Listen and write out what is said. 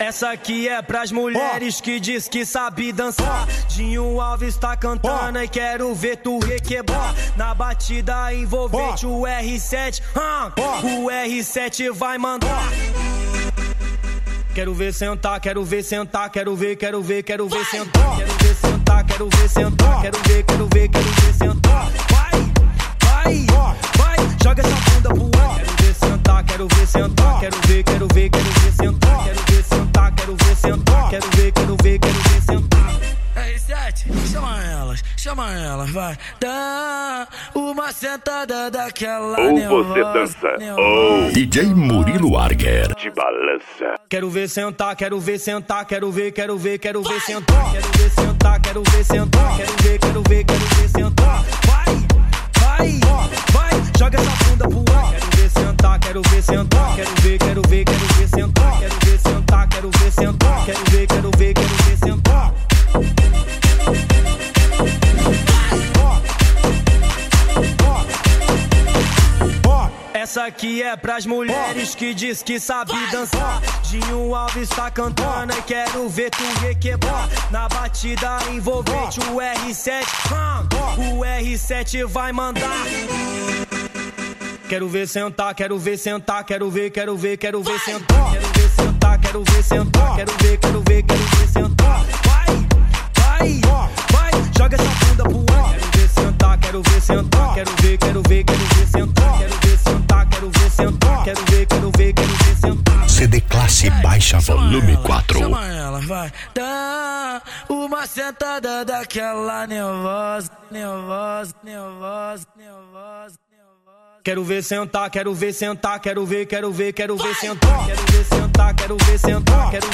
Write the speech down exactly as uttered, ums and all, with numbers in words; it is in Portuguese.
Essa aqui é pras mulheres que diz que sabe dançar. Dinho Alves tá cantando e quero ver tu requebrar. Na batida envolvente o R sete, o R sete vai mandar. Quero ver sentar, quero ver sentar, quero ver, quero ver, quero ver sentar. Quero ver sentar, quero ver sentar, quero ver, quero ver, quero ver sentar. Vai, vai, vai, joga essa bunda pro ar. Quero ver sentar, quero ver sentar, quero ver, quero ver, quero ver sentar. Quero ver sentar, quero ver sentar, quero ver, quero ver, quero ver sentar. R sete, chama elas, chama elas, vai. Dá uma sentada daquela. Ou você dança, ou D J Murilo Arger te balança. Quero ver sentar, quero ver sentar, quero ver, quero ver, quero ver sentar. Quero ver sentar, quero ver sentar, quero ver, quero ver, quero ver sentar. Vai, vai, vai, joga essa bunda pro ar. Quero ver sentar, quero ver sentar, quero ver, quero ver, quero ver sentar. Quero ver sentar, quero ver sentar, quero ver, quero ver, quero ver sentar. Essa aqui é pras mulheres que diz que sabe dançar. Dinho Alves tá cantando e quero ver tu requebrar. Na batida envolvente o R sete, o R sete vai mandar. Quero ver sentar, quero ver sentar, quero ver, quero ver, quero ver sentar. Quero ver sentar, quero ver sentar, quero ver, quero ver, quero ver sentar. Vai, vai, vai, joga essa bunda pro ar. Quero ver sentar, quero ver sentar, quero ver, quero ver, quero ver sentar. Quero ver sentar, quero ver sentar, quero ver, quero ver, quero ver sentar. C D Classe Baixa Volume quatro. Chama ela, vai. Dá uma sentada daquela nervosa, nervosa, nervosa, nervosa. Quero ver sentar, quero ver sentar, quero ver, quero ver, quero ver sentar. Quero ver sentar, quero ver sentar, quero